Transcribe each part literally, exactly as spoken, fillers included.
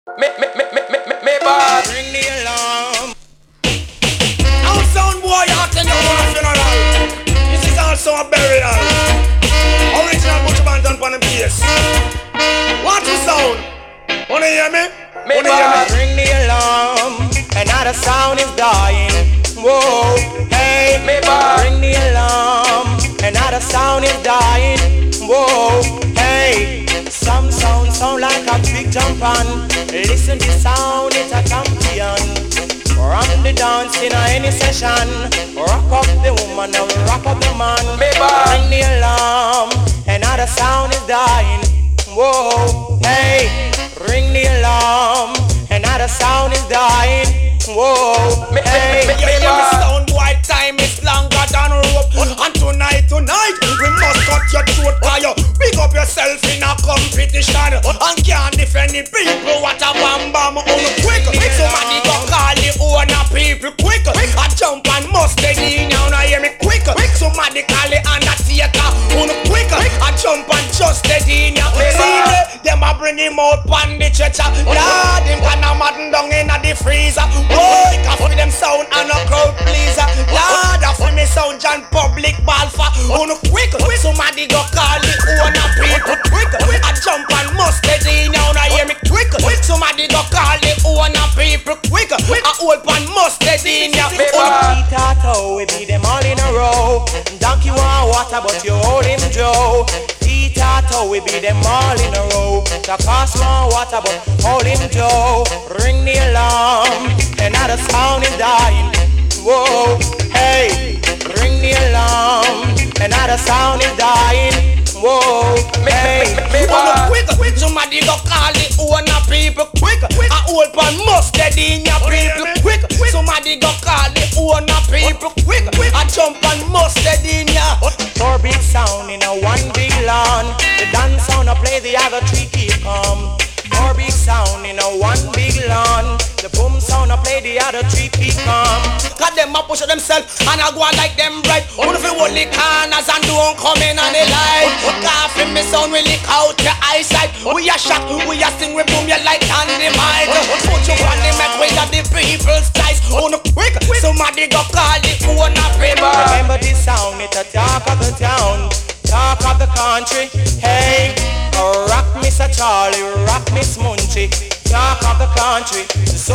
Me, me, me, me, me, me, me bad. Ring the alarm. Now sound boy out in your funeral. This is also a burial. Original Butcher Banton on the bass. What you sound? Wanna hear me? Me Wanna hear bad. me? Ring the alarm. Another sound is dying. Whoa, hey. Me bad. Ring the alarm. Another sound is dying. Whoa, hey. Some sound sound like a big jump on. Listen the sound, it's a champion. From the dance in any session. Rock up the woman and rock up the man. Me bad. Ring the alarm. Another sound is dying. Whoa, hey. Ring the alarm. Another sound is dying. Whoa, Me, hey. me, me, Yeah, me yeah, me bad. sound boy, time is longer than rope. And tonight, tonight, we must cut your throat. Cause you pick up yourself in a competition. And can't defend the people. What a bam bam on quick. Somebody go call the owner people quick. I jump and must they in now, now hear me quick. Somebody call the undertaker on quick. I jump and just they in now. See they, them a bring him out pan the stretcher. Lord, him can a madden down in a the freezer. Boy, can feel them sound and a crowd pleaser. Lord, I feel me sound John Public Balfa. On quick, somebody go call the owner people quick. I jump and must they in now, now hear me quick. Somebody go call the owner people quick. I hold pan must they in now. Tato, we beat them all in a row. Donkey want water, but you hold him Joe. Tato, we beat them all in a row. The cost want water, but hold him Joe. Ring the alarm, another sound is dying. Whoa, hey, ring the alarm, another sound is dying. Whoa, hey, Me, me, me On bad. quick, quick, somebody go call the owner people quick. I hold pan must dead in your people quick. Somebody go call the owner people quick. I jump and must dead in ya. four big sound in a one big lawn. The dance sound I play, the other three keep calm. Four big sound in a one big lawn. The boom sound I play, the other three keep calm. Cause them a push themselves and I go on like them right. One of the only corners and don't come in on the light. Coughing me sound really out your eyesight. We a shot, we a sing, we boom you like dynamite. Put you on the mic with the people's ties. On quick, somebody go call the owner people. Remember this sound, it's a talk of the town, talk of the country. Hey, rock Mister Charlie, rock Miss Munchie, talk of the country. So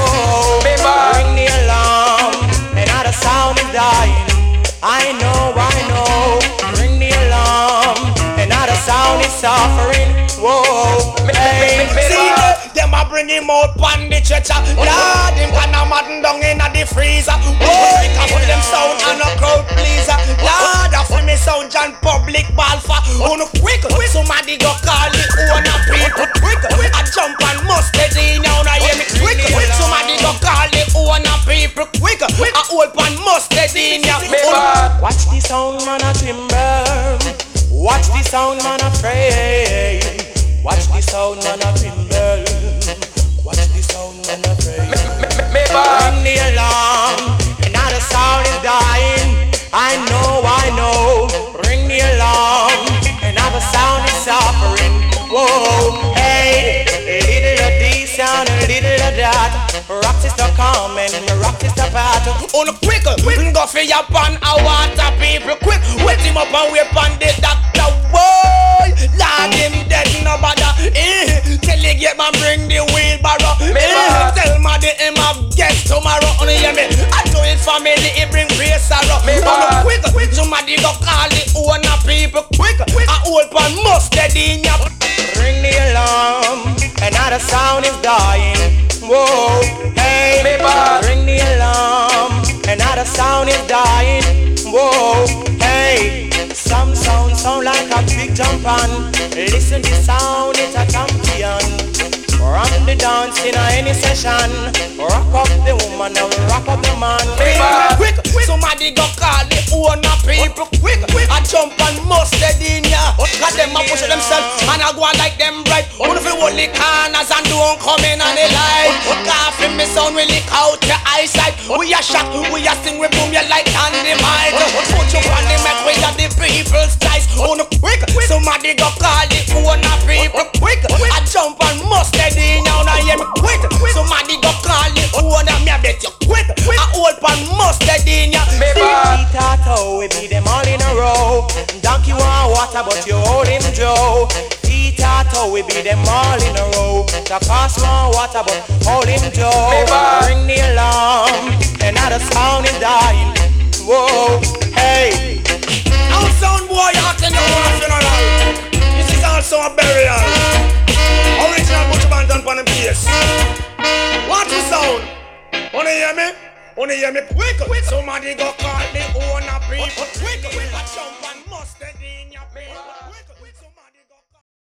ring the alarm, another sound is dying. I know, I know. Ring the alarm, another sound is suffering. Whoa, hey. See the, them a bring him out pan the stretcher. Lord, him can a madden down in a the freezer. Oh, I can feel them sound and a crowd pleaser. Lord, I feel me sound John Public Balfa. On quick, somebody go call the owner people quick. I jump and must get in now, now hear me quick. Somebody go call the owner people quick. I hold pan must get in now. Me bad. Watch the sound man a timber. Watch the sound man a pray. Watch the sound man a timber. Watch the sound man a pray. Me, me, me, me bad. Ring the alarm, another sound is dying. I know, I know. Ring the alarm, another sound is suffering. Whoa, hey, a little of this sound, a little of that. Rock sister come and rock sister part. On quick, go for your pan, I want a people quick. Wet him up and wait on the doctor. Whoa, Lord, him dead, no bother. Eh, tell you get man bring the wheelbarrow. Eh, tell me the him have guest tomorrow. On hear me, I know his family, he bring grace sorrow. On quick, quick, somebody go call the owner people quick. I hold pan must dead in ya. Ring the alarm, another sound is dying. Whoa, hey, Me bad. ring the alarm, another sound is dying. Whoa, hey, some sound sound like a big jump on. Listen the sound, it's a champion. From the dance in any session. Rock up the woman and rock up the man. Me bad. Quick, somebody go call the owner people quick. I jump and must dead in ya. Cause them a push themselves and I go on like them right. One of the only corners and don't come in on the light. Coughing me sound really out your eyesight. We a shot, we a sing, we boom you like dynamite. Put you on the mic with the people's ties. On quick, somebody go call the owner people quick. I jump and must dead in now, now hear me quick. you hold him Joe. Feet are toe, we be them all in a row. To cost more water, but hold him Joe. Ring the alarm, another sound is dying. Whoa, hey. Now sound boy, you attend your own funeral. This is also a burial. Original Butch Banton on the bass. What you sound? Wanna hear me? Wanna hear me? Wake up! Somebody go call the owner people. Wake up! Jump and mustard in your people.